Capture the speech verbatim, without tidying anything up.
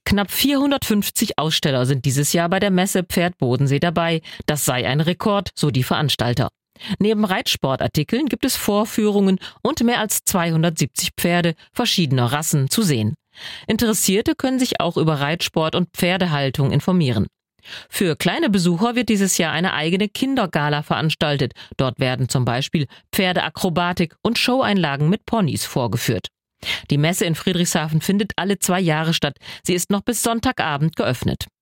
Knapp vierhundertfünfzig Aussteller sind dieses Jahr bei der Messe Pferd Bodensee dabei. Das sei ein Rekord, so die Veranstalter. Neben Reitsportartikeln gibt es Vorführungen und mehr als zweihundertsiebzig Pferde verschiedener Rassen zu sehen. Interessierte können sich auch über Reitsport und Pferdehaltung informieren. Für kleine Besucher wird dieses Jahr eine eigene Kindergala veranstaltet. Dort werden zum Beispiel Pferdeakrobatik und Showeinlagen mit Ponys vorgeführt. Die Messe in Friedrichshafen findet alle zwei Jahre statt. Sie ist noch bis Sonntagabend geöffnet.